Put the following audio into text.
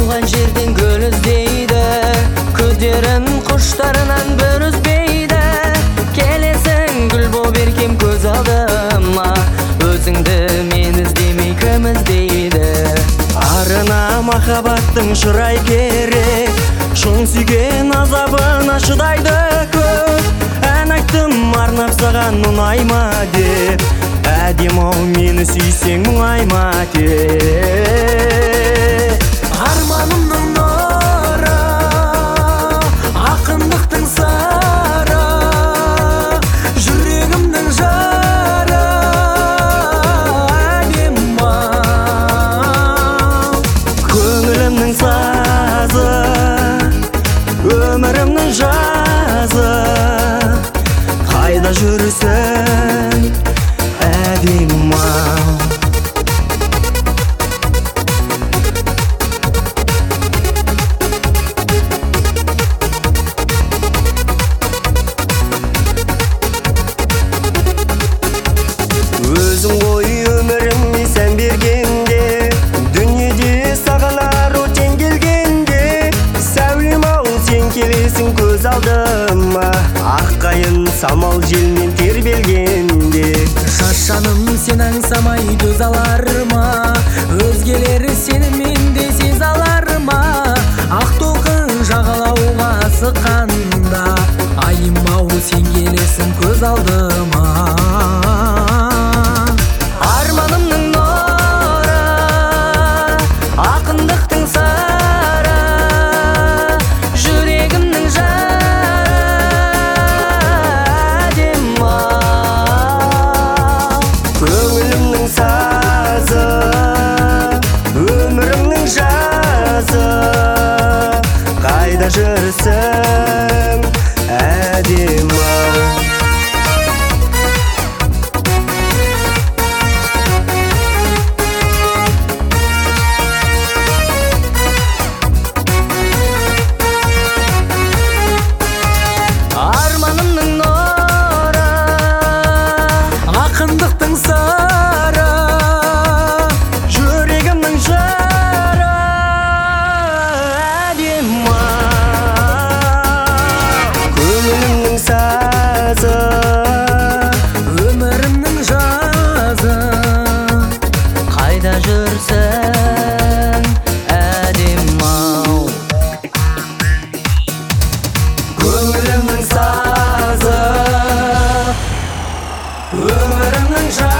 туған жерден гүл іздейді, күдерін құштарынан бір үзбейді. Келесің гүл боп еркем көз алдыма, өзіңді мен іздемей кім іздейді? Арына махаббаттың шырай керек, шын сүйген азабына шыдайды көп. Ән айттым арнап саған ұнайма деп, әдем-ау мені сүйсең мұңайма деп. Арманымның нұры, ақындықтың сыры, жүрегімнің жары, әдем-ау көңілімнің сазы, өмірімнің жазы. Қайда жүрсің, әдем-ау? Өзің ғой өміріме сән бергенде, дүниеде саған ару тең келгенде. Сәулем-ау сен келесің көз алдыма, аққайын самал желмен тербелгенде. Шашаным сен аңсамай төз алар ма, өзгелері сенімен де сез алар ма? Ақ толқын жағалауға сыққанда, айым-ау сен келесің көз алдыма. Арманымның нұры, ақындықтың сыры, жүрегімнің жары, әдем-ау көңілімнің сазы, өмірімнің жазы. Қайда жүрсің, әдем-ау? Арманымның нұры, ақындықтың сыры, жүрегімнің жары, әдем-ау көңілімнің сазы, өмірімнің жазы. Қайда жүрсің, әдем-ау? Көңілімнің сазы, өмірімнің жары.